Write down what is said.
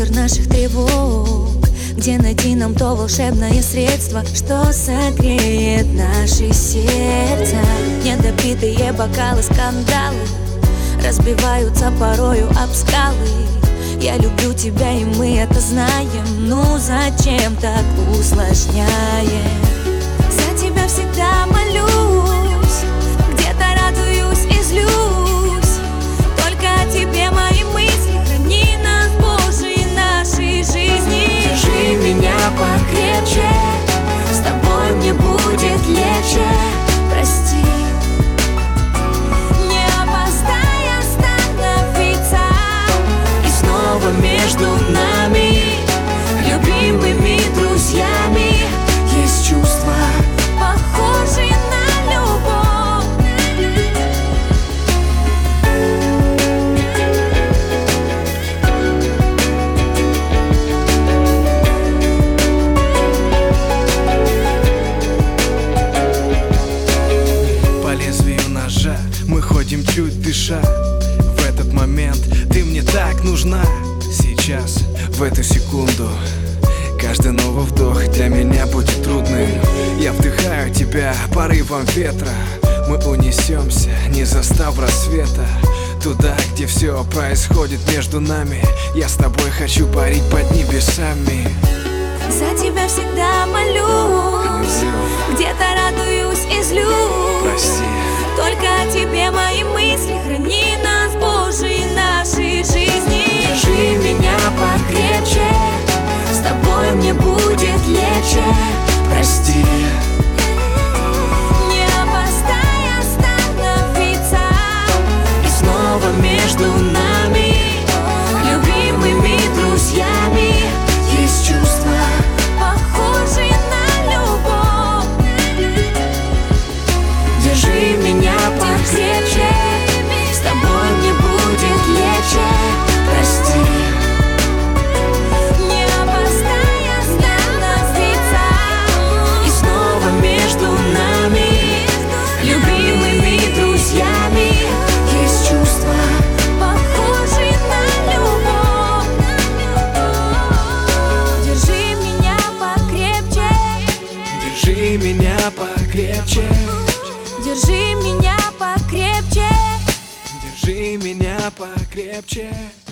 ветер наших тревог, где найти нам то волшебное средство, что согреет наши сердца. Недопитые бокалы, скандалы разбиваются порою об скалы. Я люблю тебя, и мы это знаем. Ну зачем так усложняем? За тебя всегда молюсь, где-то радуюсь и злюсь. Только о тебе мои мысли, храни нас, Боже, и нашей жизни. Держи меня покрепче, с тобой мне будет легче. Прости, не опоздай остановиться. И снова между нами, любимыми друзьями, есть чувства, похожие на любовь. По лезвию ножа мы ходим чуть дыша. В этот момент ты мне так нужна. Сейчас, в эту секунду, каждый новый вдох для меня будет трудным. Я вдыхаю тебя порывом ветра. Мы унесемся, не застав рассвета, туда, где все происходит между нами. Я с тобой хочу парить под небесами. За тебя всегда молюсь, где-то радуюсь и злюсь. Прости, Только о тебе мои мысли, храни нас, Боже, и нашей жизни. держи меня покрепче, с тобой мне будет легче. Прости, Не опоздай остановиться. и снова между нами, любимыми друзьями, есть чувства, Похожие на любовь. держи меня покрепче, с тобой мне будет легче. Прости, Не опоздай остановиться. и снова между нами, любимыми друзьями, есть чувства, Похожие на любовь. Держи меня покрепче. держи меня покрепче. Держи меня покрепче. Держи меня покрепче.